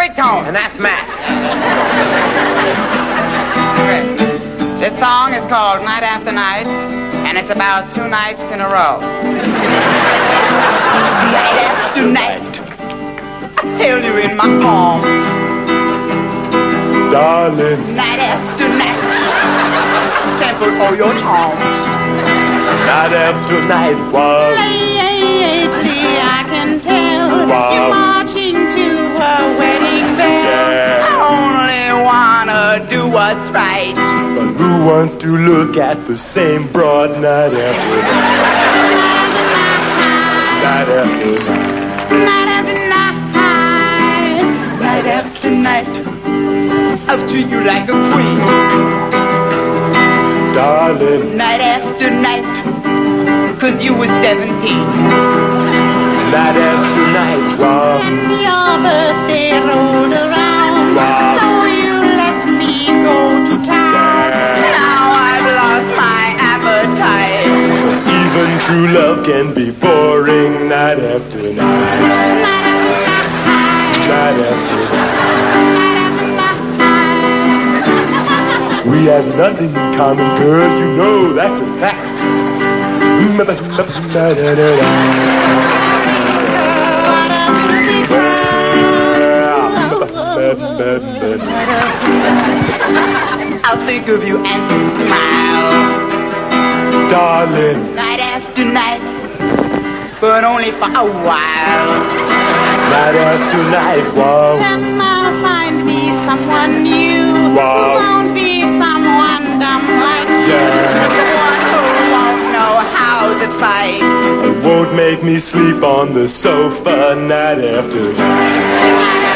big tone. And that's Max. Okay. This song is called Night After Night, and it's about 2 nights in a row. Night after night, I held you in my arms. Darling, Night after night, sampled all your charms. night after night, wow. Lately, I can tell Wow. you're marching to a wedding bell. Yeah. I only wanna do what's right. But who wants to look at the same broad night after night? Night after night. Night after night, night after night, I'll treat you like a queen. Darling, Night after night, 'cause you were 17. night after night, wow. And your birthday rolled around, Wow. so you let me go to town. Yeah. Now I've lost my appetite. Even true love can be boring night after night. Night after night, Night after night. night after night. We have nothing in common, girl, you know that's a fact. What a pretty girl. I'll think of you and smile. Darling, Night after night, but only for a while. night after night, wow. Then I'll find me someone new. Wow. Who won't be someone dumb like you. Yeah. Someone who won't know how to fight. It won't make me sleep on the sofa night after night. Night